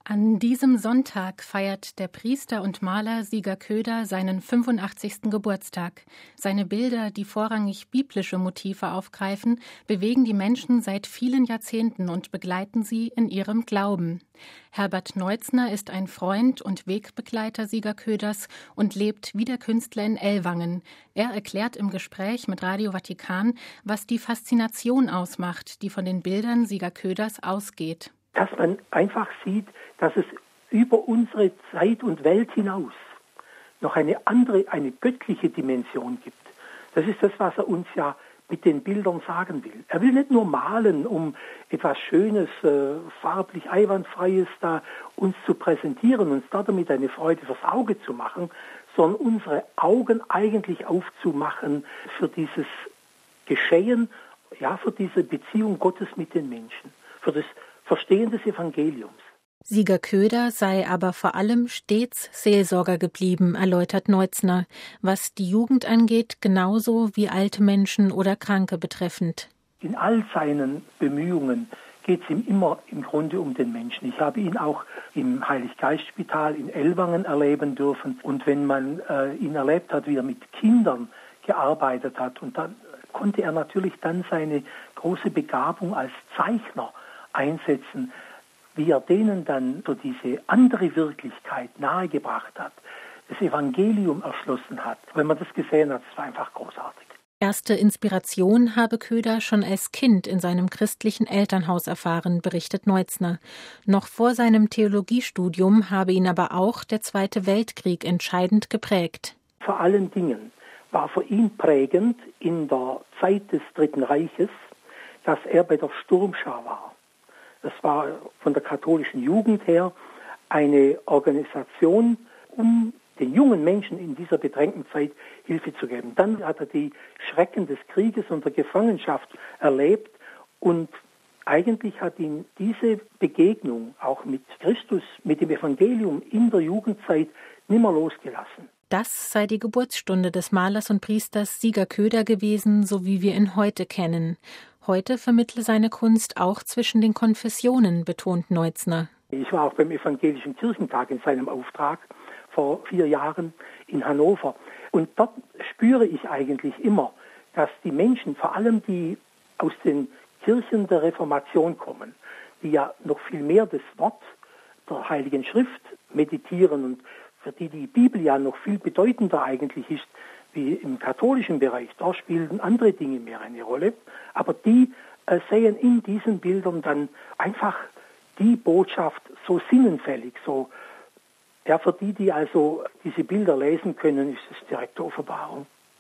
An diesem Sonntag feiert der Priester und Maler Sieger Köder seinen 85. Geburtstag. Seine Bilder, die vorrangig biblische Motive aufgreifen, bewegen die Menschen seit vielen Jahrzehnten und begleiten sie in ihrem Glauben. Herbert Neutzner ist ein Freund und Wegbegleiter Sieger Köders und lebt wie der Künstler in Ellwangen. Er erklärt im Gespräch mit Radio Vatikan, was die Faszination ausmacht, die von den Bildern Sieger Köders ausgeht. Dass man einfach sieht, dass es über unsere Zeit und Welt hinaus noch eine andere, eine göttliche Dimension gibt. Das ist das, was er uns ja mit den Bildern sagen will. Er will nicht nur malen, um etwas Schönes, farblich Einwandfreies da uns zu präsentieren, uns damit eine Freude fürs Auge zu machen, sondern unsere Augen eigentlich aufzumachen für dieses Geschehen, ja, für diese Beziehung Gottes mit den Menschen, für das Verstehen des Evangeliums. Sieger Köder sei aber vor allem stets Seelsorger geblieben, erläutert Neutzner, was die Jugend angeht, genauso wie alte Menschen oder Kranke betreffend. In all seinen Bemühungen geht es ihm immer im Grunde um den Menschen. Ich habe ihn auch im Heiliggeistspital in Ellwangen erleben dürfen. Und wenn man ihn erlebt hat, wie er mit Kindern gearbeitet hat, und dann konnte er natürlich dann seine große Begabung als Zeichner einsetzen, wie er denen dann so diese andere Wirklichkeit nahegebracht hat, das Evangelium erschlossen hat. Wenn man das gesehen hat, das war einfach großartig. Erste Inspiration habe Köder schon als Kind in seinem christlichen Elternhaus erfahren, berichtet Neutzner. Noch vor seinem Theologiestudium habe ihn aber auch der Zweite Weltkrieg entscheidend geprägt. Vor allen Dingen war für ihn prägend in der Zeit des Dritten Reiches, dass er bei der Sturmschar war. Das war von der katholischen Jugend her eine Organisation, um den jungen Menschen in dieser bedrängten Zeit Hilfe zu geben. Dann hat er die Schrecken des Krieges und der Gefangenschaft erlebt und eigentlich hat ihn diese Begegnung auch mit Christus, mit dem Evangelium in der Jugendzeit nimmer losgelassen. Das sei die Geburtsstunde des Malers und Priesters Sieger Köder gewesen, so wie wir ihn heute kennen. Heute vermittle seine Kunst auch zwischen den Konfessionen, betont Neutzner. Ich war auch beim Evangelischen Kirchentag in seinem Auftrag vor 4 Jahren in Hannover. Und dort spüre ich eigentlich immer, dass die Menschen, vor allem die aus den Kirchen der Reformation kommen, die ja noch viel mehr das Wort der Heiligen Schrift meditieren und für die die Bibel ja noch viel bedeutender eigentlich ist, wie im katholischen Bereich. Da spielen andere Dinge mehr eine Rolle. Aber die sehen in diesen Bildern dann einfach die Botschaft so sinnenfällig, so, ja, für die also diese Bilder lesen können, ist es direkte Offenbarung.